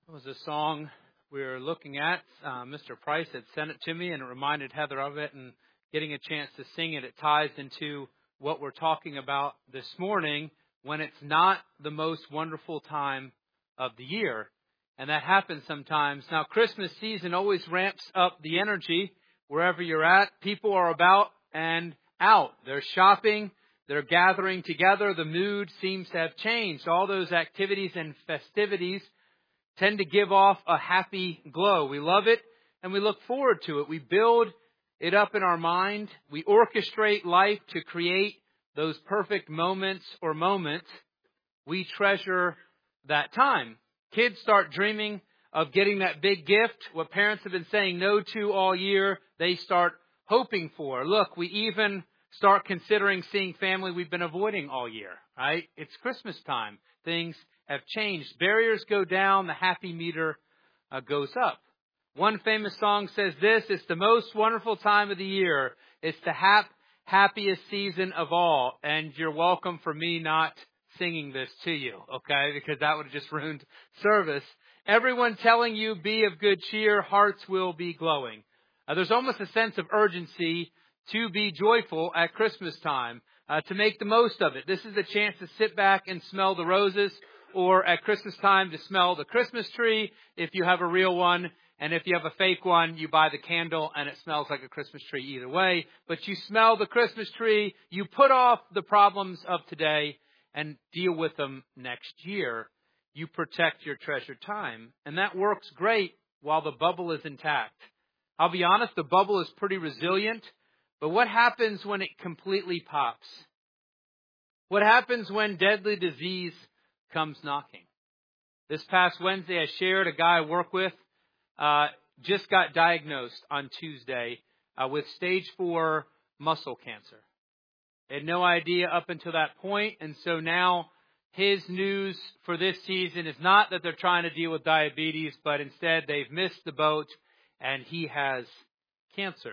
It was a song we were looking at. Mr. Price had sent it to me, and it reminded Heather of it. And getting a chance to sing it, it ties into what we're talking about this morning when it's not the most wonderful time of the year. And that happens sometimes. Now, Christmas season always ramps up the energy wherever you're at. People are about and out. They're shopping. They're gathering together. The mood seems to have changed. All those activities and festivities tend to give off a happy glow. We love it and we look forward to it. We build it up in our mind. We orchestrate life to create those perfect moments or moments. We treasure that time. Kids start dreaming of getting that big gift. What parents have been saying no to all year, they start hoping for. Look, we even start considering seeing family we've been avoiding all year, right? It's Christmas time. Things have changed. Barriers go down. The happy meter goes up. One famous song says this: it's the most wonderful time of the year. It's the happiest season of all. And you're welcome for me not singing this to you, okay? Because that would have just ruined service. Everyone telling you be of good cheer. Hearts will be glowing. There's almost a sense of urgency to be joyful at Christmas time, to make the most of it. This is a chance to sit back and smell the roses, or at Christmas time to smell the Christmas tree if you have a real one. And if you have a fake one, you buy the candle and it smells like a Christmas tree either way. But you smell the Christmas tree, you put off the problems of today and deal with them next year. You protect your treasured time. And that works great while the bubble is intact. I'll be honest, the bubble is pretty resilient. But what happens when it completely pops? What happens when deadly disease comes knocking? This past Wednesday, I shared a guy I work with just got diagnosed on Tuesday with stage 4 muscle cancer. They had no idea up until that point, and so now his news for this season is not that they're trying to deal with diabetes, but instead they've missed the boat and he has cancer.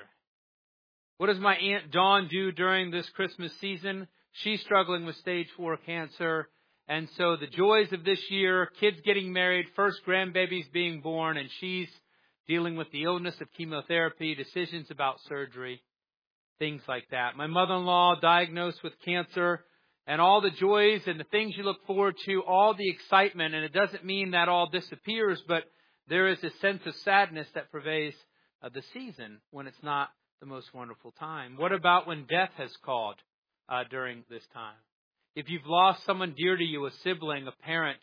What does my Aunt Dawn do during this Christmas season? She's struggling with stage 4 cancer. And so the joys of this year, kids getting married, first grandbabies being born, and she's dealing with the illness of chemotherapy, decisions about surgery, things like that. My mother-in-law diagnosed with cancer, and all the joys and the things you look forward to, all the excitement, and it doesn't mean that all disappears, but there is a sense of sadness that pervades the season when it's not the most wonderful time. What about when death has called during this time? If you've lost someone dear to you, a sibling, a parent,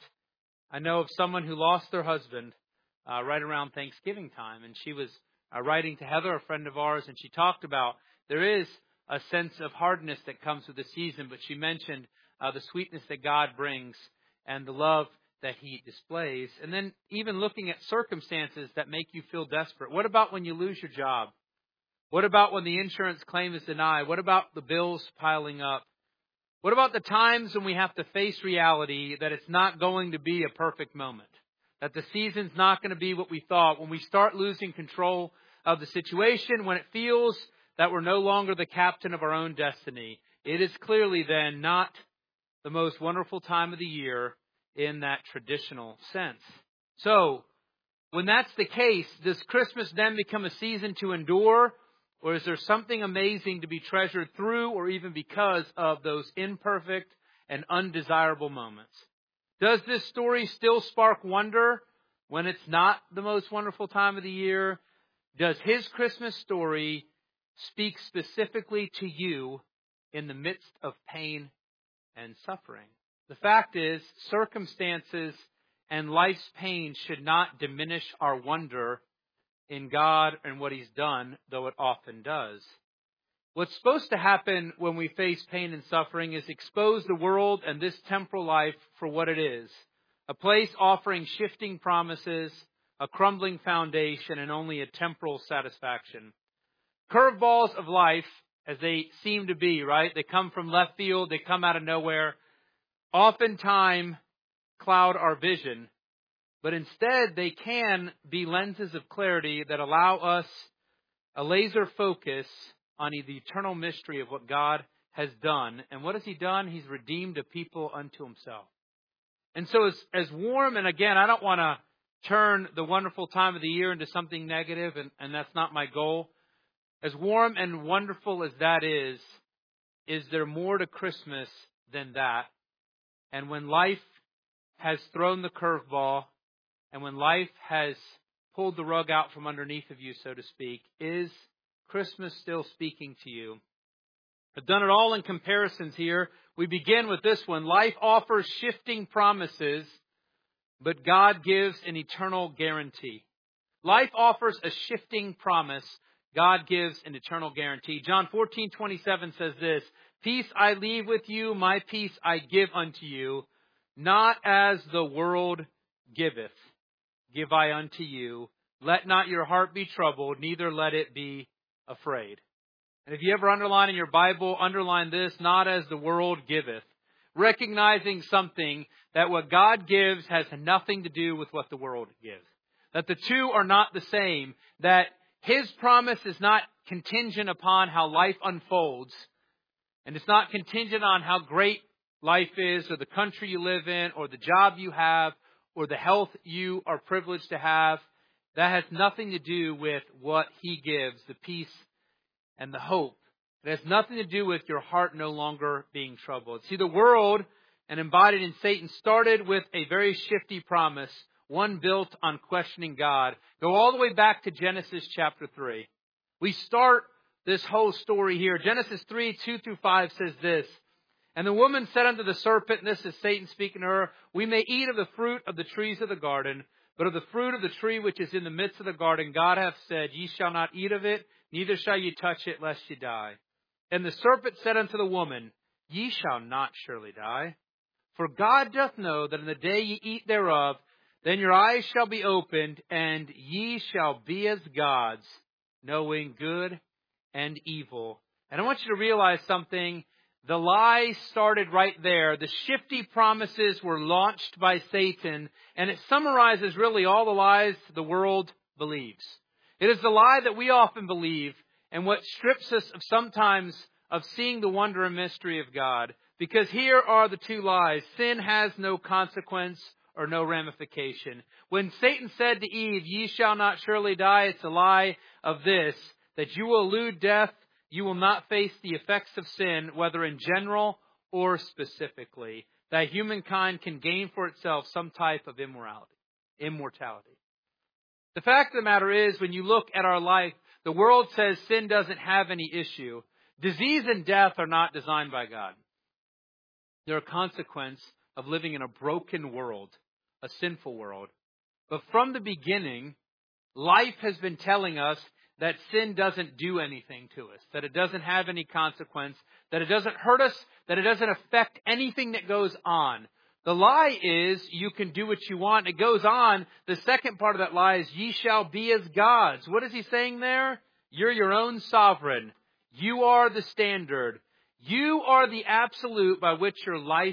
I know of someone who lost their husband right around Thanksgiving time. And she was writing to Heather, a friend of ours, and she talked about there is a sense of hardness that comes with the season, but she mentioned the sweetness that God brings and the love that He displays. And then even looking at circumstances that make you feel desperate. What about when you lose your job? What about when the insurance claim is denied? What about the bills piling up? What about the times when we have to face reality that it's not going to be a perfect moment? That the season's not going to be what we thought? When we start losing control of the situation, when it feels that we're no longer the captain of our own destiny, it is clearly then not the most wonderful time of the year in that traditional sense. So, when that's the case, does Christmas then become a season to endure? Or is there something amazing to be treasured through or even because of those imperfect and undesirable moments? Does this story still spark wonder when it's not the most wonderful time of the year? Does his Christmas story speak specifically to you in the midst of pain and suffering? The fact is, circumstances and life's pain should not diminish our wonder in God and what He's done, though it often does. What's supposed to happen when we face pain and suffering is expose the world and this temporal life for what it is. A place offering shifting promises, a crumbling foundation, and only a temporal satisfaction. Curveballs of life, as they seem to be, right? They come from left field, they come out of nowhere. Oftentimes cloud our vision. But instead, they can be lenses of clarity that allow us a laser focus on the eternal mystery of what God has done. And what has He done? He's redeemed a people unto Himself. And so as warm, and again, I don't want to turn the wonderful time of the year into something negative, and that's not my goal. As warm and wonderful as that is there more to Christmas than that? And when life has thrown the curveball, and when life has pulled the rug out from underneath of you, so to speak, is Christmas still speaking to you? I've done it all in comparisons here. We begin with this one. Life offers shifting promises, but God gives an eternal guarantee. Life offers a shifting promise. God gives an eternal guarantee. John 14:27 says this, "Peace I leave with you, my peace I give unto you. Not as the world giveth, give I unto you. Let not your heart be troubled, neither let it be afraid." And if you ever underline in your Bible, underline this, not as the world giveth. Recognizing something that what God gives has nothing to do with what the world gives. That the two are not the same. That His promise is not contingent upon how life unfolds. And it's not contingent on how great life is, or the country you live in, or the job you have, or the health you are privileged to have. That has nothing to do with what He gives, the peace and the hope. It has nothing to do with your heart no longer being troubled. See, the world, and embodied in Satan, started with a very shifty promise, one built on questioning God. Go all the way back to Genesis chapter 3. We start this whole story here. Genesis 3:2-5 says this, "And the woman said unto the serpent," and this is Satan speaking to her, "We may eat of the fruit of the trees of the garden, but of the fruit of the tree which is in the midst of the garden, God hath said, Ye shall not eat of it, neither shall ye touch it, lest ye die. And the serpent said unto the woman, Ye shall not surely die. For God doth know that in the day ye eat thereof, then your eyes shall be opened, and ye shall be as gods, knowing good and evil." And I want you to realize something. The lie started right there. The shifty promises were launched by Satan, and it summarizes really all the lies the world believes. It is the lie that we often believe, and what strips us of sometimes of seeing the wonder and mystery of God. Because here are the two lies. Sin has no consequence or no ramification. When Satan said to Eve, "Ye shall not surely die," it's a lie of this, that you will elude death. You will not face the effects of sin, whether in general or specifically. That humankind can gain for itself some type of immortality. The fact of the matter is, when you look at our life, the world says sin doesn't have any issue. Disease and death are not designed by God. They're a consequence of living in a broken world, a sinful world. But from the beginning, life has been telling us that sin doesn't do anything to us, that it doesn't have any consequence, that it doesn't hurt us, that it doesn't affect anything that goes on. The lie is you can do what you want. It goes on. The second part of that lie is ye shall be as gods. What is he saying there? You're your own sovereign. You are the standard. You are the absolute by which your life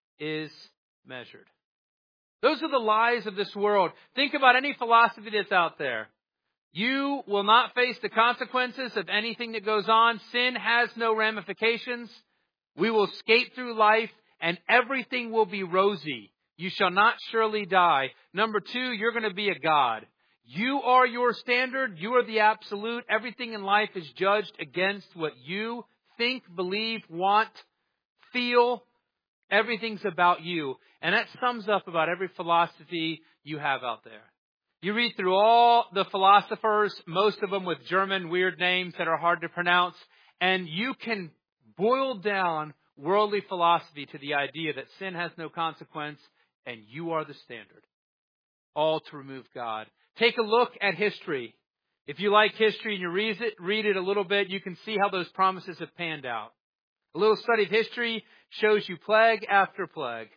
is measured. Those are the lies of this world. Think about any philosophy that's out there. You will not face the consequences of anything that goes on. Sin has no ramifications. We will skate through life and everything will be rosy. You shall not surely die. Number two, you're going to be a God. You are your standard. You are the absolute. Everything in life is judged against what you think, believe, want, feel. Everything's about you. And that sums up about every philosophy you have out there. You read through all the philosophers, most of them with German weird names that are hard to pronounce, and you can boil down worldly philosophy to the idea that sin has no consequence and you are the standard. All to remove God. Take a look at history. If you like history and you read it a little bit, you can see how those promises have panned out. A little study of history shows you plague after plague.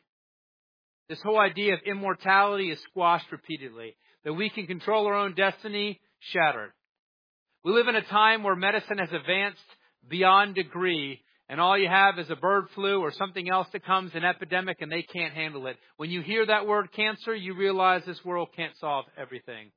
This whole idea of immortality is squashed repeatedly. That we can control our own destiny, shattered. We live in a time where medicine has advanced beyond degree, and all you have is a bird flu or something else that comes, an epidemic, and they can't handle it. When you hear that word cancer, you realize this world can't solve everything.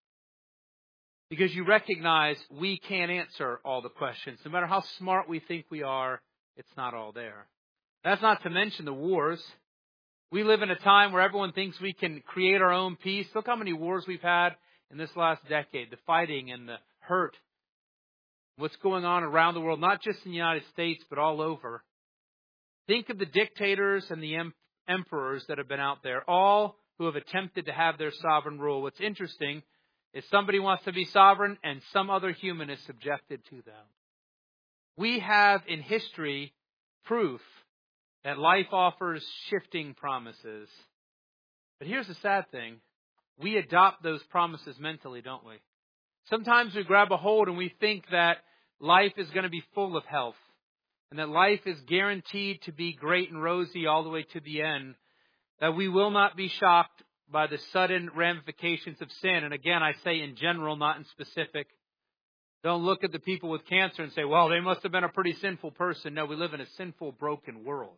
Because you recognize we can't answer all the questions. No matter how smart we think we are, it's not all there. That's not to mention the wars. We live in a time where everyone thinks we can create our own peace. Look how many wars we've had in this last decade, the fighting and the hurt. What's going on around the world, not just in the United States, but all over. Think of the dictators and the emperors that have been out there, all who have attempted to have their sovereign rule. What's interesting is somebody wants to be sovereign and some other human is subjected to them. We have in history proof that life offers shifting promises. But here's the sad thing. We adopt those promises mentally, don't we? Sometimes we grab a hold and we think that life is going to be full of health and that life is guaranteed to be great and rosy all the way to the end, that we will not be shocked by the sudden ramifications of sin. And again, I say in general, not in specific. Don't look at the people with cancer and say, well, they must have been a pretty sinful person. No, we live in a sinful, broken world.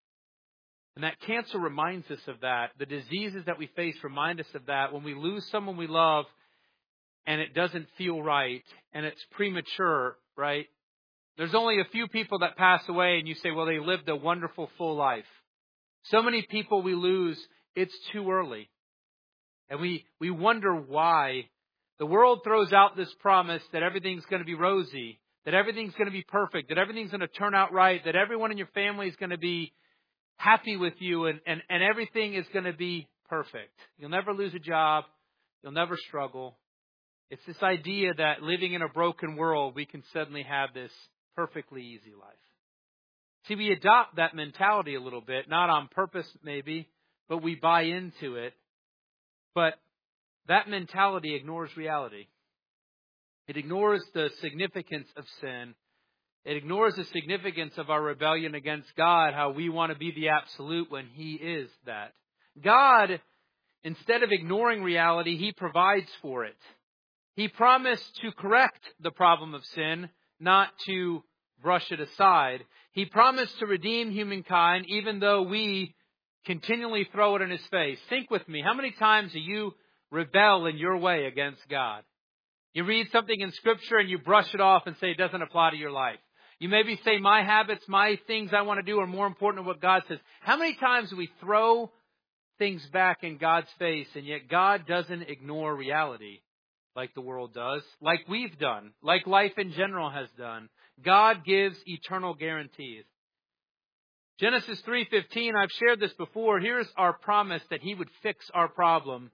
And that cancer reminds us of that. The diseases that we face remind us of that. When we lose someone we love and it doesn't feel right and it's premature, right? There's only a few people that pass away and you say, well, they lived a wonderful, full life. So many people we lose, it's too early. And we wonder why. The world throws out this promise that everything's going to be rosy, that everything's going to be perfect, that everything's going to turn out right, that everyone in your family is going to be happy with you and everything is going to be perfect. You'll never lose a job. You'll never struggle. It's this idea that living in a broken world, we can suddenly have this perfectly easy life. See, we adopt that mentality a little bit, not on purpose maybe, but we buy into it. But that mentality ignores reality. It ignores the significance of sin. It ignores the significance of our rebellion against God, how we want to be the absolute when He is that. God, instead of ignoring reality, He provides for it. He promised to correct the problem of sin, not to brush it aside. He promised to redeem humankind, even though we continually throw it in His face. Think with me, how many times do you rebel in your way against God? You read something in Scripture and you brush it off and say it doesn't apply to your life. You maybe say my habits, my things I want to do are more important than what God says. How many times do we throw things back in God's face and yet God doesn't ignore reality like the world does, like we've done, like life in general has done? God gives eternal guarantees. Genesis 3:15, I've shared this before. Here's our promise that He would fix our problem.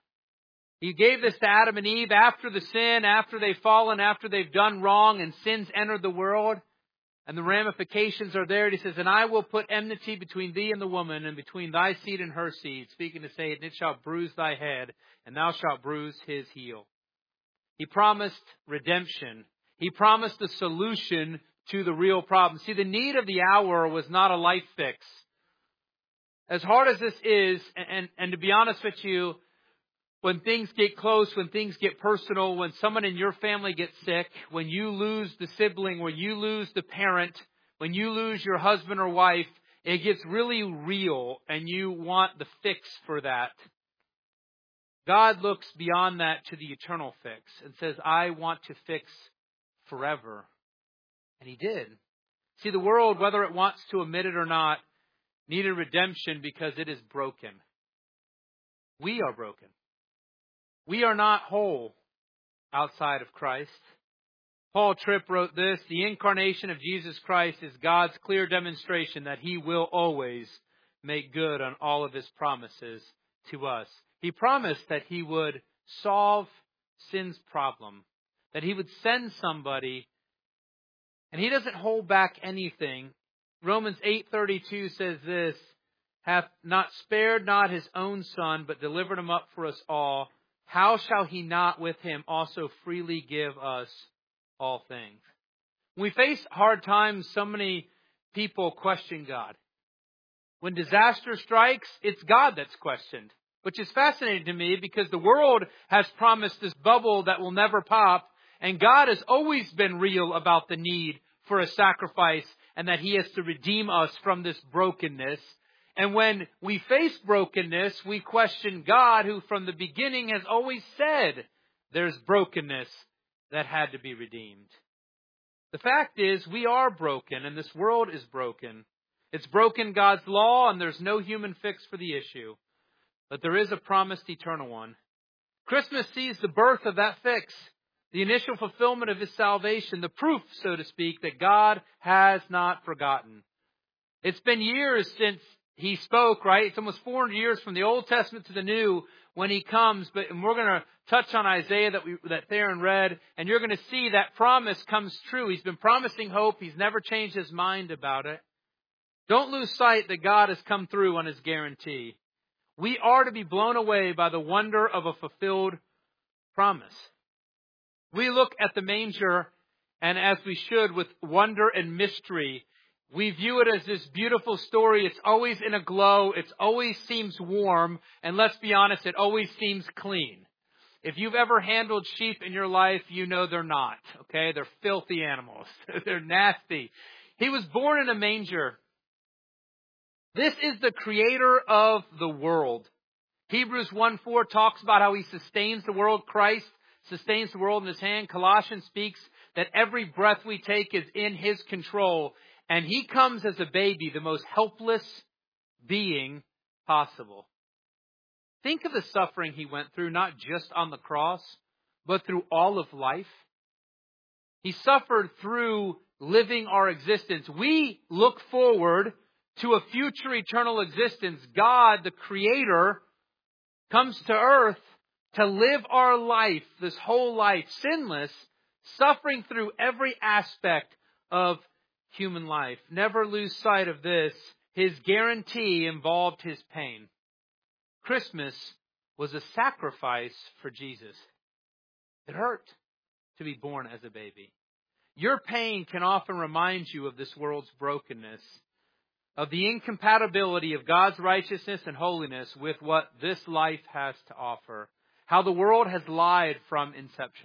He gave this to Adam and Eve after the sin, after they've fallen, after they've done wrong and sin's entered the world. And the ramifications are there. He says, and I will put enmity between thee and the woman, and between thy seed and her seed. Speaking to Satan, it shall bruise thy head, and thou shalt bruise his heel. He promised redemption. He promised a solution to the real problem. See, the need of the hour was not a life fix. As hard as this is, and to be honest with you, when things get close, when things get personal, when someone in your family gets sick, when you lose the sibling, when you lose the parent, when you lose your husband or wife, it gets really real and you want the fix for that. God looks beyond that to the eternal fix and says, I want to fix forever. And He did. See, the world, whether it wants to admit it or not, needed redemption because it is broken. We are broken. We are not whole outside of Christ. Paul Tripp wrote this, the incarnation of Jesus Christ is God's clear demonstration that He will always make good on all of His promises to us. He promised that He would solve sin's problem, that He would send somebody, and He doesn't hold back anything. Romans 8:32 says this, hath not spared not His own Son, but delivered Him up for us all. How shall He not with Him also freely give us all things? When we face hard times, so many people question God. When disaster strikes, it's God that's questioned, which is fascinating to me because the world has promised this bubble that will never pop, and God has always been real about the need for a sacrifice and that He has to redeem us from this brokenness. And when we face brokenness, we question God, who from the beginning has always said there's brokenness that had to be redeemed. The fact is, we are broken and this world is broken. It's broken God's law, and there's no human fix for the issue. But there is a promised eternal one. Christmas sees the birth of that fix, the initial fulfillment of His salvation, the proof, so to speak, that God has not forgotten. It's been years since He spoke, right? It's almost 400 years from the Old Testament to the New when He comes. And we're going to touch on Isaiah that Theron read, and you're going to see that promise comes true. He's been promising hope. He's never changed His mind about it. Don't lose sight that God has come through on His guarantee. We are to be blown away by the wonder of a fulfilled promise. We look at the manger, and as we should, with wonder and mystery. We view it as this beautiful story. It's always in a glow. It always seems warm. And let's be honest, it always seems clean. If you've ever handled sheep in your life, you know they're not. Okay? They're filthy animals. They're nasty. He was born in a manger. This is the creator of the world. Hebrews 1:4 talks about how He sustains the world. Christ sustains the world in His hand. Colossians speaks that every breath we take is in His control. And He comes as a baby, the most helpless being possible. Think of the suffering He went through, not just on the cross, but through all of life. He suffered through living our existence. We look forward to a future eternal existence. God, the Creator, comes to earth to live our life, this whole life, sinless, suffering through every aspect of human life. Never lose sight of this. His guarantee involved His pain. Christmas was a sacrifice for Jesus. It hurt to be born as a baby. Your pain can often remind you of this world's brokenness, of the incompatibility of God's righteousness and holiness with what this life has to offer. How the world has lied from inception.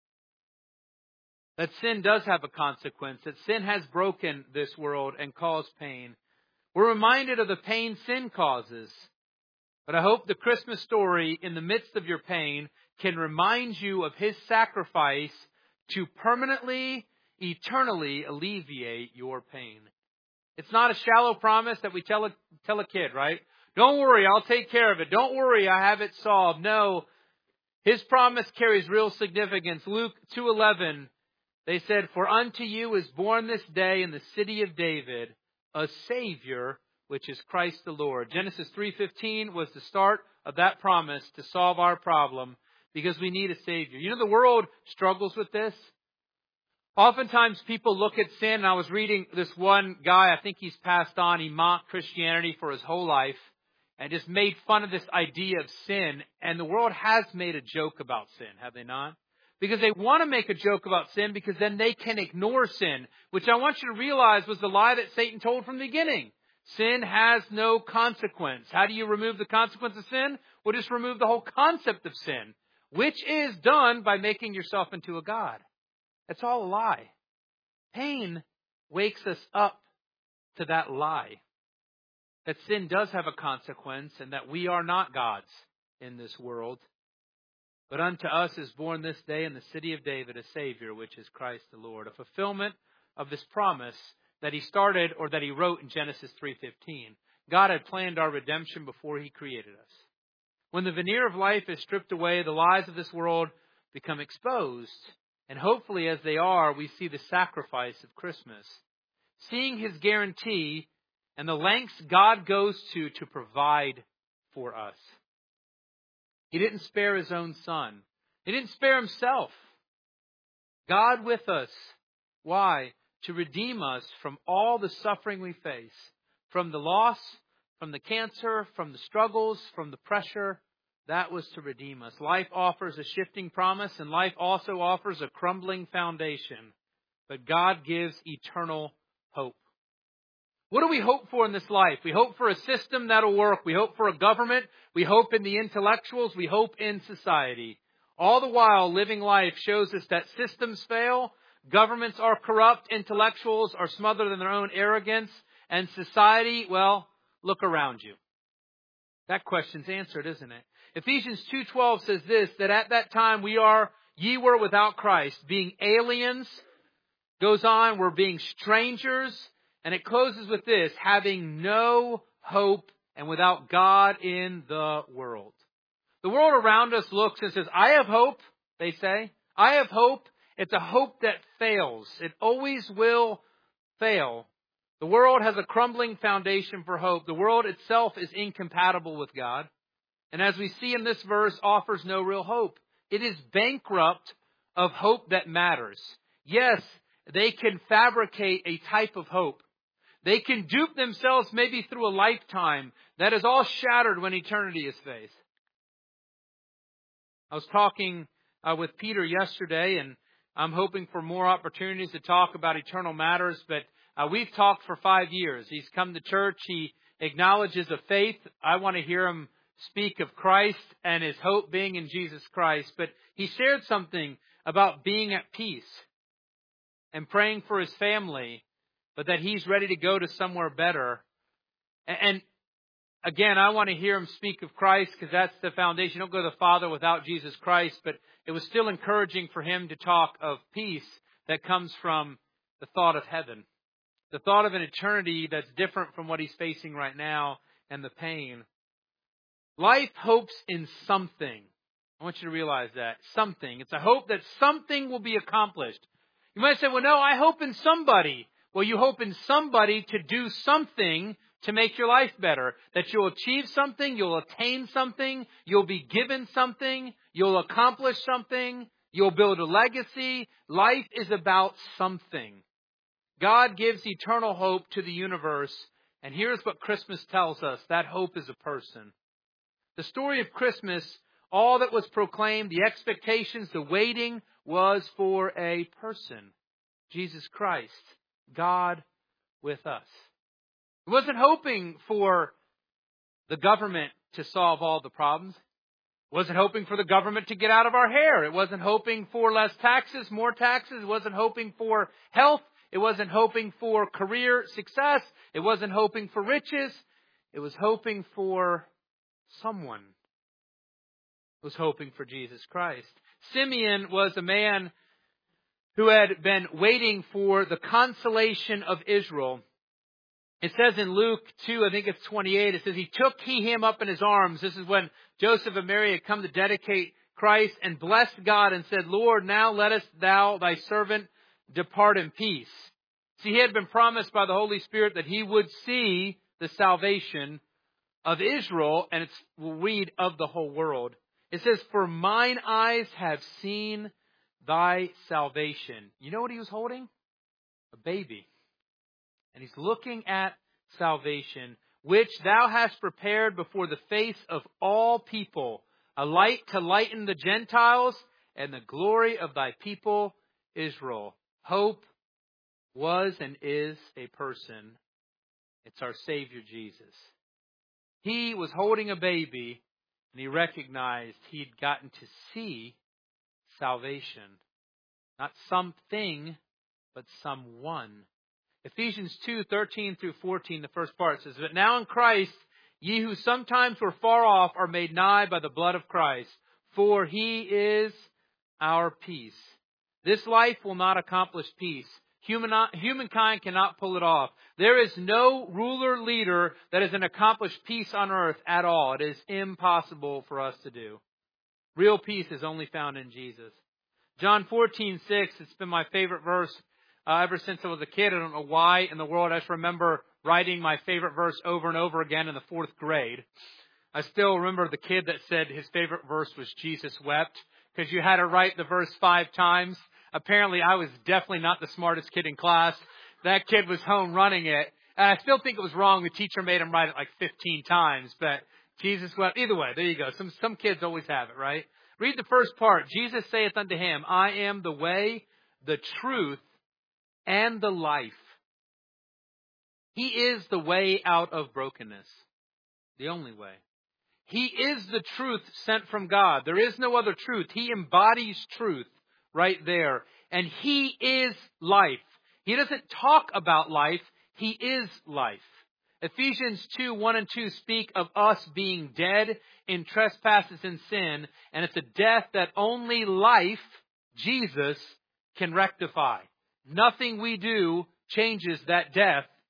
That sin does have a consequence, that sin has broken this world and caused pain. We're reminded of the pain sin causes. But I hope the Christmas story, in the midst of your pain, can remind you of His sacrifice to permanently, eternally alleviate your pain. It's not a shallow promise that we tell a kid, right? Don't worry, I'll take care of it. Don't worry, I have it solved. No, His promise carries real significance. Luke 2:11, they said, "For unto you is born this day in the city of David a Savior, which is Christ the Lord." Genesis 3:15 was the start of that promise to solve our problem because we need a Savior. You know, the world struggles with this. Oftentimes people look at sin, and I was reading this one guy, I think he's passed on, he mocked Christianity for his whole life and just made fun of this idea of sin. And the world has made a joke about sin, have they not? Because they want to make a joke about sin because then they can ignore sin, which I want you to realize was the lie that Satan told from the beginning. Sin has no consequence. How do you remove the consequence of sin? Well, just remove the whole concept of sin, which is done by making yourself into a god. It's all a lie. Pain wakes us up to that lie. That sin does have a consequence and that we are not gods in this world. But unto us is born this day in the city of David a Savior, which is Christ the Lord. A fulfillment of this promise that He started or that He wrote in Genesis 3:15. God had planned our redemption before He created us. When the veneer of life is stripped away, the lies of this world become exposed. And hopefully as they are, we see the sacrifice of Christmas. Seeing His guarantee and the lengths God goes to provide for us. He didn't spare His own Son. He didn't spare Himself. God with us. Why? To redeem us from all the suffering we face. From the loss, from the cancer, from the struggles, from the pressure. That was to redeem us. Life offers a shifting promise, and life also offers a crumbling foundation. But God gives eternal hope. What do we hope for in this life? We hope for a system that'll work. We hope for a government. We hope in the intellectuals. We hope in society. All the while, living life shows us that systems fail, governments are corrupt, intellectuals are smothered in their own arrogance, and society, well, look around you. That question's answered, isn't it? Ephesians 2:12 says this, that at that time ye were without Christ, being aliens, goes on, we're being strangers And it closes with this, having no hope and without God in the world. The world around us looks and says, I have hope, they say. I have hope. It's a hope that fails. It always will fail. The world has a crumbling foundation for hope. The world itself is incompatible with God. And as we see in this verse, offers no real hope. It is bankrupt of hope that matters. Yes, they can fabricate a type of hope. They can dupe themselves maybe through a lifetime that is all shattered when eternity is faced. I was talking with Peter yesterday, and I'm hoping for more opportunities to talk about eternal matters, but we've talked for 5 years. He's come to church. He acknowledges a faith. I want to hear him speak of Christ and his hope being in Jesus Christ. But he shared something about being at peace and praying for his family, but that he's ready to go to somewhere better. And again, I want to hear him speak of Christ because that's the foundation. You don't go to the Father without Jesus Christ, but it was still encouraging for him to talk of peace that comes from the thought of heaven. The thought of an eternity that's different from what he's facing right now and the pain. Life hopes in something. I want you to realize that. Something. It's a hope that something will be accomplished. You might say, well, no, I hope in somebody. Well, you hope in somebody to do something to make your life better. That you'll achieve something, you'll attain something, you'll be given something, you'll accomplish something, you'll build a legacy. Life is about something. God gives eternal hope to the universe. And here's what Christmas tells us. That hope is a person. The story of Christmas, all that was proclaimed, the expectations, the waiting was for a person. Jesus Christ, God with us. It wasn't hoping for the government to solve all the problems. It wasn't hoping for the government to get out of our hair. It wasn't hoping for less taxes, more taxes. It wasn't hoping for health. It wasn't hoping for career success. It wasn't hoping for riches. It was hoping for someone. It was hoping for Jesus Christ. Simeon was a man who had been waiting for the consolation of Israel. It says in Luke 2, I think it's 28, it says, he took him up in his arms. This is when Joseph and Mary had come to dedicate Christ and blessed God and said, Lord, now lettest thou thy servant depart in peace. See, he had been promised by the Holy Spirit that he would see the salvation of Israel, and we'll read of the whole world. It says, for mine eyes have seen thy salvation. You know what he was holding? A baby. And he's looking at salvation, which thou hast prepared before the face of all people, a light to lighten the Gentiles and the glory of thy people Israel. Hope was and is a person. It's our Savior Jesus. He was holding a baby, and he recognized he'd gotten to see salvation. Not something, but someone. Ephesians 2:13 through 14, the first part says, but now in Christ, ye who sometimes were far off are made nigh by the blood of Christ, for he is our peace. This life will not accomplish peace. Humankind cannot pull it off. There is no ruler, leader that has accomplished peace on earth at all. It is impossible for us to do. Real peace is only found in Jesus. John 14:6, it's been my favorite verse ever since I was a kid. I don't know why in the world. I just remember writing my favorite verse over and over again in the 4th grade. I still remember the kid that said his favorite verse was Jesus wept, because you had to write the verse 5 times. Apparently, I was definitely not the smartest kid in class. That kid was home running it. And I still think it was wrong. The teacher made him write it like 15 times. But Jesus wept. Either way, there you go. Some kids always have it, right? Read the first part. Jesus saith unto him, I am the way, the truth, and the life. He is the way out of brokenness. The only way. He is the truth sent from God. There is no other truth. He embodies truth right there. And he is life. He doesn't talk about life. He is life. Ephesians 2:1 and 2 speak of us being dead in trespasses and sin. And it's a death that only life, Jesus, can rectify. Nothing we do changes that death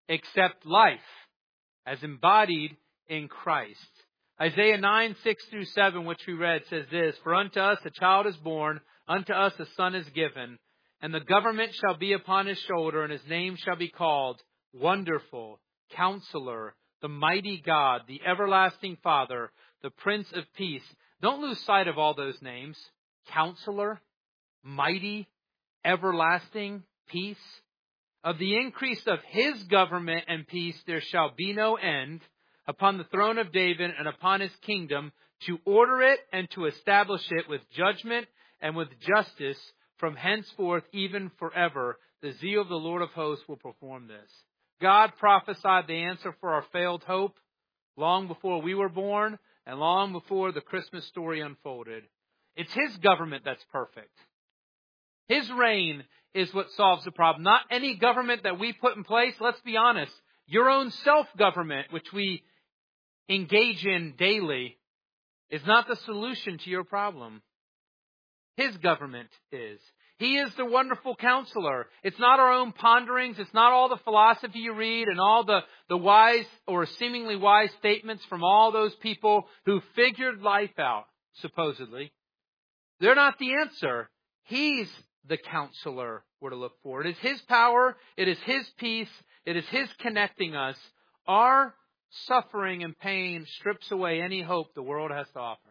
except life, as embodied in Christ. Isaiah 9:6-7, which we read, says this, "For unto us a child is born, unto us a son is given, and the government shall be upon his shoulder, and his name shall be called Wonderful, Counselor, the Mighty God, the Everlasting Father, the Prince of Peace." Don't lose sight of all those names. Counselor, Mighty, Everlasting, Peace. "Of the increase of his government and peace there shall be no end, upon the throne of David and upon his kingdom, to order it and to establish it with judgment and with justice from henceforth even forever. The zeal of the Lord of hosts will perform this." God prophesied the answer for our failed hope long before we were born and long before the Christmas story unfolded. It's His government that's perfect. His reign is what solves the problem, not any government that we put in place. Let's be honest. Your own self-government, which we engage in daily, is not the solution to your problem. His government is. He is the wonderful counselor. It's not our own ponderings. It's not all the philosophy you read and all the wise or seemingly wise statements from all those people who figured life out, supposedly. They're not the answer. He's the counselor we're to look for. It is His power. It is His peace. It is His connecting us. Our suffering and pain strips away any hope the world has to offer.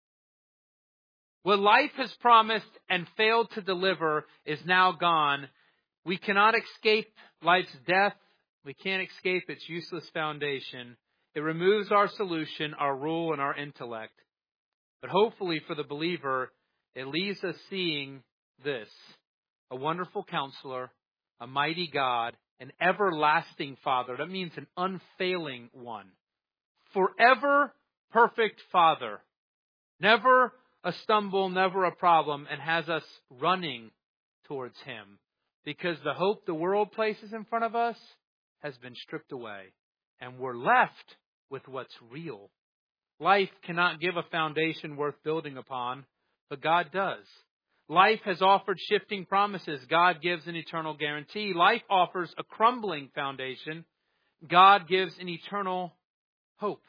What life has promised and failed to deliver is now gone. We cannot escape life's death. We can't escape its useless foundation. It removes our solution, our rule, and our intellect. But hopefully for the believer, it leaves us seeing this: a wonderful counselor, a mighty God, an everlasting Father. That means an unfailing one. Forever perfect Father. Never a stumble, never a problem, and has us running towards Him. Because the hope the world places in front of us has been stripped away. And we're left with what's real. Life cannot give a foundation worth building upon, but God does. Life has offered shifting promises. God gives an eternal guarantee. Life offers a crumbling foundation. God gives an eternal hope.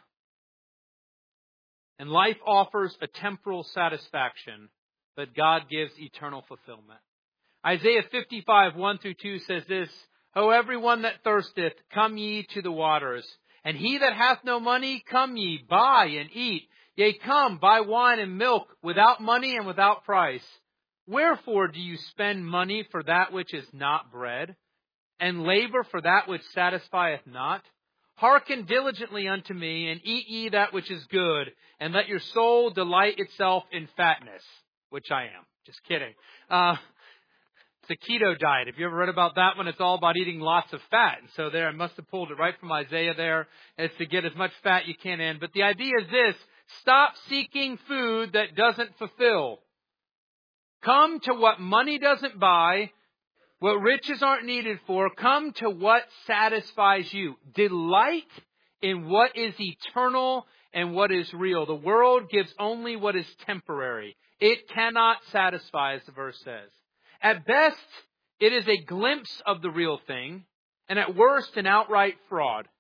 And life offers a temporal satisfaction, but God gives eternal fulfillment. Isaiah 55:1-2 says this, "O everyone that thirsteth, come ye to the waters. And he that hath no money, come ye, buy and eat. Yea, come, buy wine and milk without money and without price. Wherefore do you spend money for that which is not bread, and labor for that which satisfieth not? Hearken diligently unto me, and eat ye that which is good, and let your soul delight itself in fatness," which I am. Just kidding. It's a keto diet. Have you ever read about that one? It's all about eating lots of fat. And so there, I must have pulled it right from Isaiah there. It's to get as much fat you can in. But the idea is this: stop seeking food that doesn't fulfill. Come to what money doesn't buy, what riches aren't needed for. Come to what satisfies you. Delight in what is eternal and what is real. The world gives only what is temporary. It cannot satisfy, as the verse says. At best, it is a glimpse of the real thing, and at worst, an outright fraud.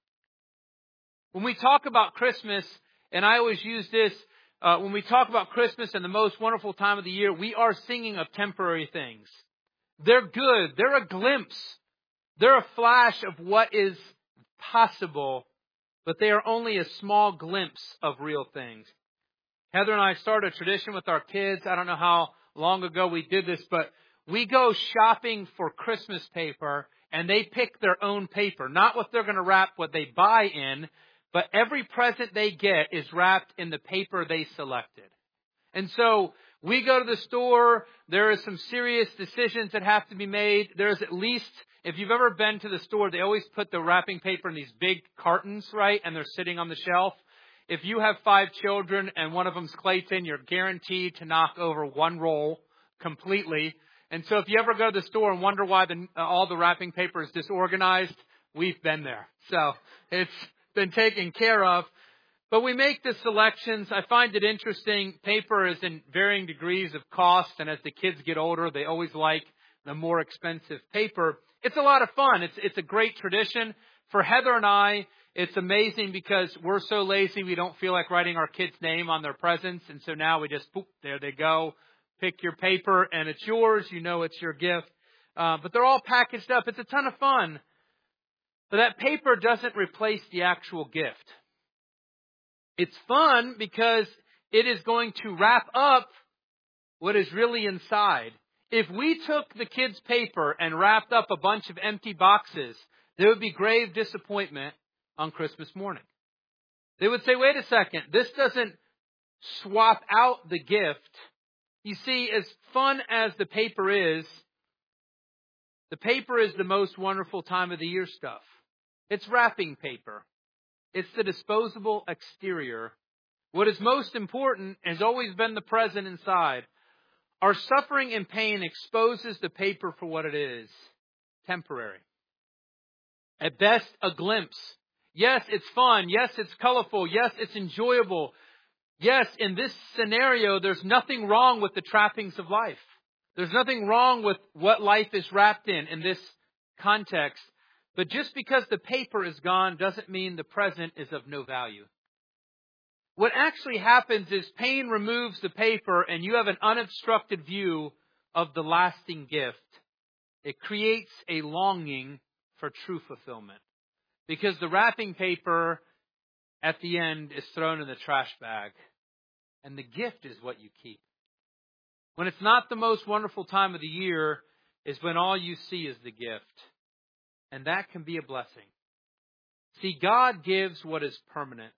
When we talk about Christmas, and I always use this, when we talk about Christmas and the most wonderful time of the year, we are singing of temporary things. They're good. They're a glimpse. They're a flash of what is possible, but they are only a small glimpse of real things. Heather and I started a tradition with our kids. I don't know how long ago we did this, but we go shopping for Christmas paper, and they pick their own paper. Not what they're going to wrap what they buy in, but every present they get is wrapped in the paper they selected. And so we go to the store. There are some serious decisions that have to be made. There's at least, if you've ever been to the store, they always put the wrapping paper in these big cartons, right? And they're sitting on the shelf. If you have 5 children and one of them's Clayton, you're guaranteed to knock over one roll completely. And so if you ever go to the store and wonder why all the wrapping paper is disorganized, we've been there. So it's been taken care of. But we make the selections. I find it interesting. Paper is in varying degrees of cost, and as the kids get older, they always like the more expensive paper. It's a lot of fun. It's a great tradition. For Heather and I, it's amazing because we're so lazy we don't feel like writing our kid's name on their presents. And so now we just, boop, there they go. Pick your paper and it's yours. You know it's your gift. But they're all packaged up. It's a ton of fun. But that paper doesn't replace the actual gift. It's fun because it is going to wrap up what is really inside. If we took the kids' paper and wrapped up a bunch of empty boxes, there would be grave disappointment on Christmas morning. They would say, wait a second, this doesn't swap out the gift. You see, as fun as the paper is the most wonderful time of the year stuff. It's wrapping paper. It's the disposable exterior. What is most important has always been the present inside. Our suffering and pain exposes the paper for what it is. Temporary. At best, a glimpse. Yes, it's fun. Yes, it's colorful. Yes, it's enjoyable. Yes, in this scenario, there's nothing wrong with the trappings of life. There's nothing wrong with what life is wrapped in this context. But just because the paper is gone doesn't mean the present is of no value. What actually happens is pain removes the paper and you have an unobstructed view of the lasting gift. It creates a longing for true fulfillment. Because the wrapping paper at the end is thrown in the trash bag. And the gift is what you keep. When it's not the most wonderful time of the year is when all you see is the gift. And that can be a blessing. See, God gives what is permanent.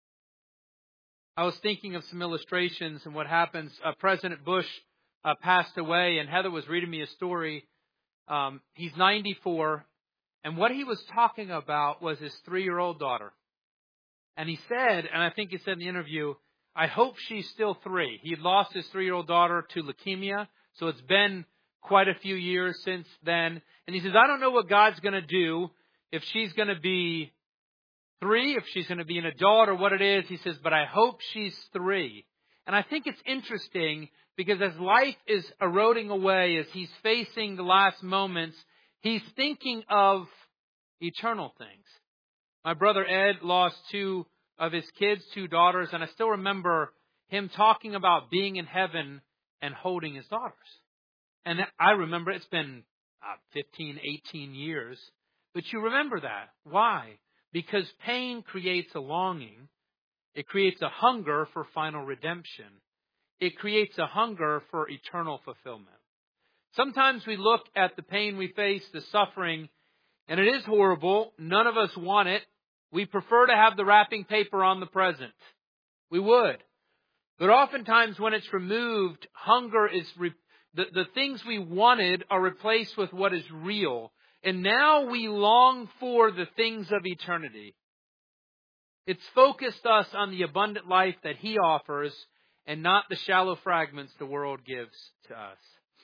I was thinking of some illustrations and what happens. President Bush passed away, and Heather was reading me a story. He's 94, and what he was talking about was his 3-year-old daughter. And he said, and I think he said in the interview, I hope she's still 3. He had lost his 3-year-old daughter to leukemia, so it's been quite a few years since then. And he says, I don't know what God's going to do, if she's going to be 3, if she's going to be an adult or what it is. He says, but I hope she's 3. And I think it's interesting because as life is eroding away, as he's facing the last moments, he's thinking of eternal things. My brother Ed lost 2 of his kids, 2 daughters, and I still remember him talking about being in heaven and holding his daughters. And I remember it's been 15, 18 years, but you remember that. Why? Because pain creates a longing. It creates a hunger for final redemption. It creates a hunger for eternal fulfillment. Sometimes we look at the pain we face, the suffering, and it is horrible. None of us want it. We prefer to have the wrapping paper on the present. We would. But oftentimes when it's removed, hunger is, the things we wanted are replaced with what is real. And now we long for the things of eternity. It's focused us on the abundant life that He offers and not the shallow fragments the world gives to us.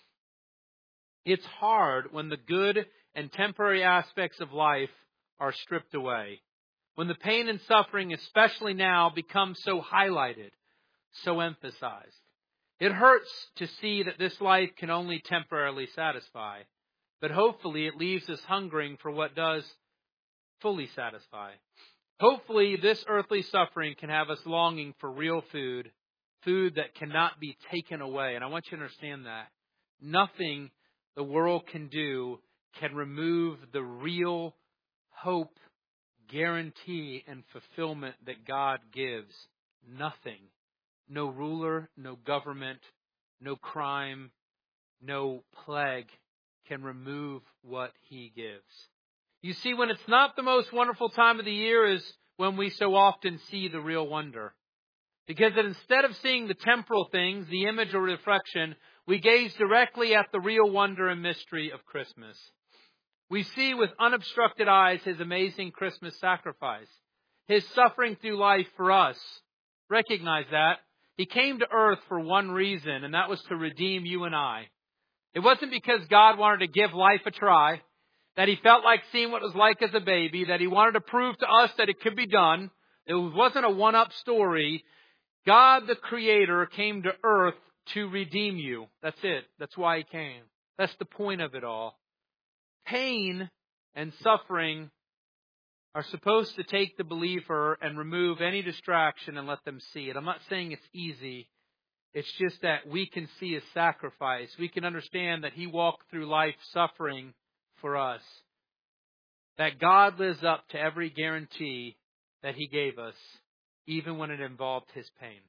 It's hard when the good and temporary aspects of life are stripped away. When the pain and suffering, especially now, become so highlighted, so emphasized. It hurts to see that this life can only temporarily satisfy. But hopefully it leaves us hungering for what does fully satisfy. Hopefully this earthly suffering can have us longing for real food, food that cannot be taken away. And I want you to understand that. Nothing the world can do can remove the real hope, guarantee, and fulfillment that God gives. Nothing. No ruler, no government, no crime, no plague can remove what He gives. You see, when it's not the most wonderful time of the year is when we so often see the real wonder. Because instead of seeing the temporal things, the image or reflection, we gaze directly at the real wonder and mystery of Christmas. We see with unobstructed eyes His amazing Christmas sacrifice. His suffering through life for us. Recognize that. He came to earth for one reason, and that was to redeem you and I. It wasn't because God wanted to give life a try, that He felt like seeing what it was like as a baby, that He wanted to prove to us that it could be done. It wasn't a one-up story. God, the Creator, came to earth to redeem you. That's it. That's why He came. That's the point of it all. Pain and suffering are supposed to take the believer and remove any distraction and let them see it. I'm not saying it's easy. It's just that we can see His sacrifice. We can understand that He walked through life suffering for us. That God lives up to every guarantee that He gave us, even when it involved His pain.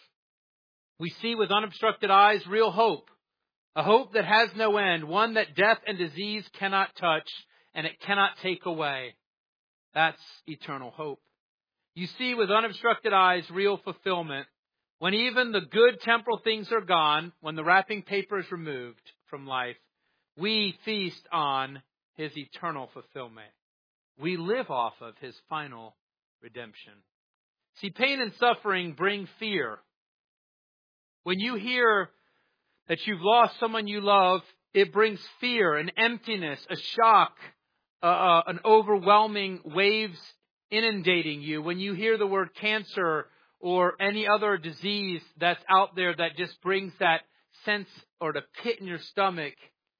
We see with unobstructed eyes real hope. A hope that has no end. One that death and disease cannot touch and it cannot take away. That's eternal hope. You see with unobstructed eyes real fulfillment. When even the good temporal things are gone, when the wrapping paper is removed from life, we feast on His eternal fulfillment. We live off of His final redemption. See, pain and suffering bring fear. When you hear that you've lost someone you love, it brings fear, an emptiness, a shock, an overwhelming waves inundating you. When you hear the word cancer or any other disease that's out there that just brings that sense or the pit in your stomach,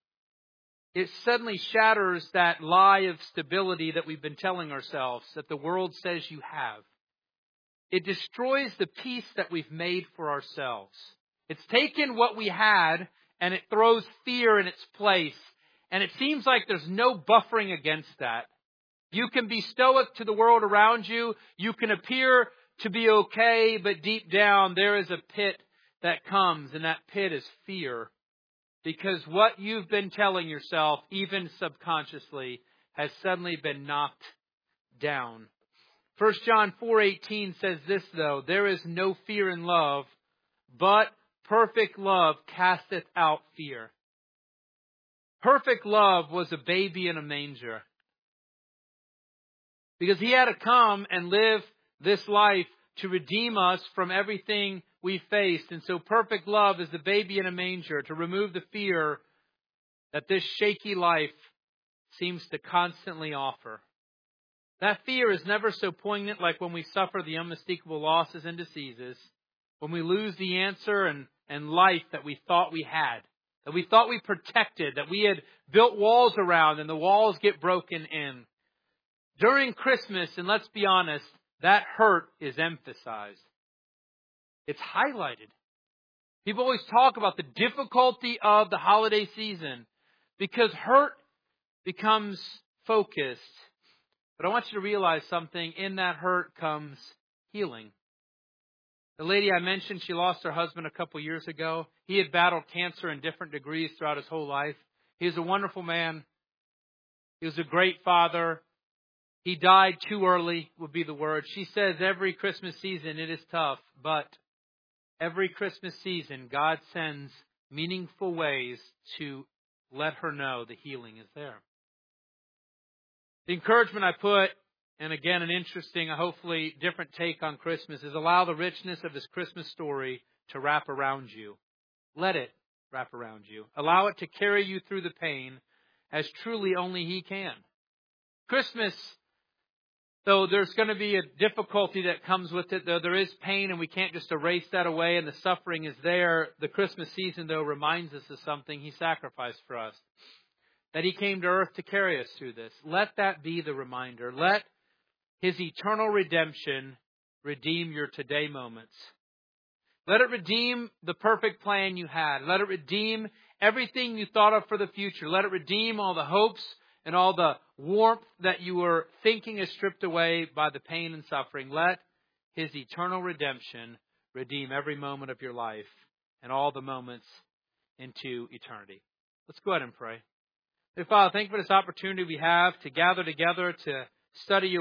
it suddenly shatters that lie of stability that we've been telling ourselves, that the world says you have. It destroys the peace that we've made for ourselves. It's taken what we had and it throws fear in its place. And it seems like there's no buffering against that. You can be stoic to the world around you. You can appear to be okay, but deep down there is a pit that comes, and that pit is fear. Because what you've been telling yourself, even subconsciously, has suddenly been knocked down. 1 John 4:18 says this, though, there is no fear in love, but perfect love casteth out fear. Perfect love was a baby in a manger. Because He had to come and live this life to redeem us from everything we faced. And so perfect love is the baby in a manger to remove the fear that this shaky life seems to constantly offer. That fear is never so poignant like when we suffer the unmistakable losses and diseases, when we lose the answer and life that we thought we had, that we thought we protected, that we had built walls around and the walls get broken in. During Christmas, and let's be honest, that hurt is emphasized. It's highlighted. People always talk about the difficulty of the holiday season because hurt becomes focused. But I want you to realize something. In that hurt comes healing. The lady I mentioned, she lost her husband a couple years ago. He had battled cancer in different degrees throughout his whole life. He was a wonderful man. He was a great father. He died too early, would be the word. She says every Christmas season it is tough, but every Christmas season God sends meaningful ways to let her know the healing is there. The encouragement I put, and again an interesting, hopefully different take on Christmas, is allow the richness of this Christmas story to wrap around you. Let it wrap around you. Allow it to carry you through the pain as truly only He can. Christmas, though there's going to be a difficulty that comes with it, though there is pain and we can't just erase that away and the suffering is there, the Christmas season, though, reminds us of something. He sacrificed for us. That He came to earth to carry us through this. Let that be the reminder. Let His eternal redemption redeem your today moments. Let it redeem the perfect plan you had. Let it redeem everything you thought of for the future. Let it redeem all the hopes and all the warmth that you were thinking is stripped away by the pain and suffering. Let His eternal redemption redeem every moment of your life and all the moments into eternity. Let's go ahead and pray. Dear Father, thank you for this opportunity we have to gather together to study Your